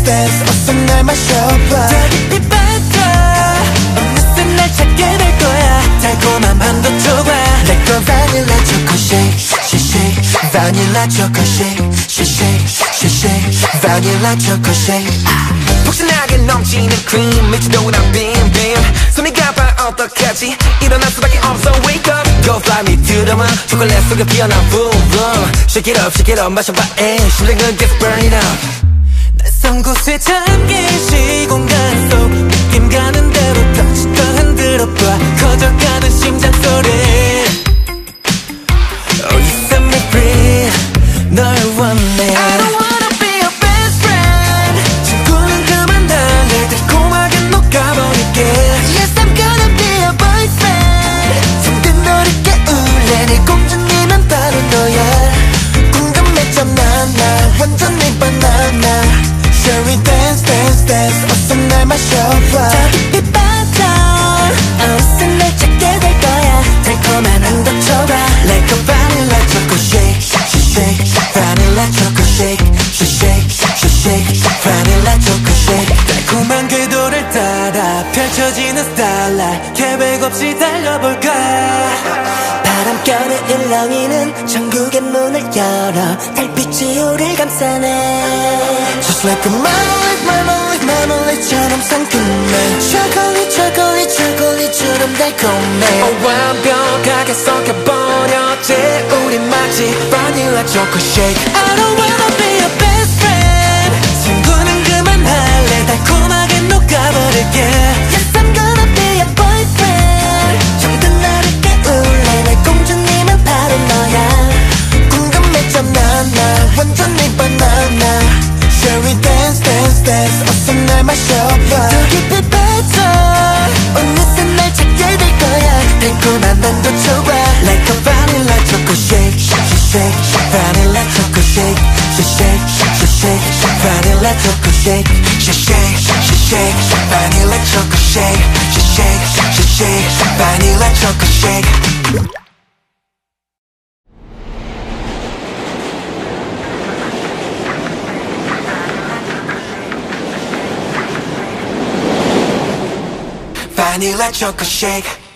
dance 어서 날 마셔봐 더 깊이 빠져 어느새 날 찾게 될 거야 달콤한 밤도 좋아 Like a vanilla choco shake shake shake vanilla choco shake shake shake shake shake vanilla choco shake 폭신하게 넘치는 크림 미치도록 난 빔빔 손이 가봐 어떡하지 일어날 수밖에 없어 wake up Go fly me to the moon 초콜릿 속에 피어난 boom boom shake it up 마셔봐 심장은 계속 burning up 낯선 곳에 잠긴 시공간 속 느낌 가는 대로 touch 더 흔들어봐 커져가는 심장 소리 Oh you set me free 널 원해 I don't wanna be your best friend 친구는 그만할래 달콤하게 녹아버릴게 Yes I'm gonna be your boyfriend 잠든 너를 깨울래 내 공주님은 바로 너야 궁금해져 나 완전 네 바나나 Shall we dance dance dance 어서 날 마셔봐 더 깊이 빠져 어느새 날 찾게 될 거야 달콤한 한도 좋아 Like a vanilla choco shake shake shake vanilla choco shake shake shake shake shake vanilla choco shake 달콤한 궤도를 따라 펼쳐지는 starlight 계획 없이 달려볼까 바람결에 일렁이는 천국의 문을 열어 달빛이 우릴 감싸네 Just like a marmalade marmalade처럼 상큼해 초콜릿 초콜릿 초콜릿처럼 달콤해 완벽하게 섞여버렸지 우린 마치 vanilla choco shake I don't wanna be your best friend 친구는 그만할래 달콤하게 녹아버릴게 Yes I'm gonna be your boyfriend 잠든 나를 깨울래 내 공주님은 바로 너야 궁금해져 나 완전 네 바나나 Shall we dance dance dance 어서 날 마셔봐 더 깊이 빠져 어느새 날 찾게 될 거야 달콤한 밤도 좋아 Like a vanilla choco shake shake shake vanilla choco shake shake shake shake vanilla choco shake shake shake shake vanilla choco shake shake shake vanilla choco shake Vanilla choco shake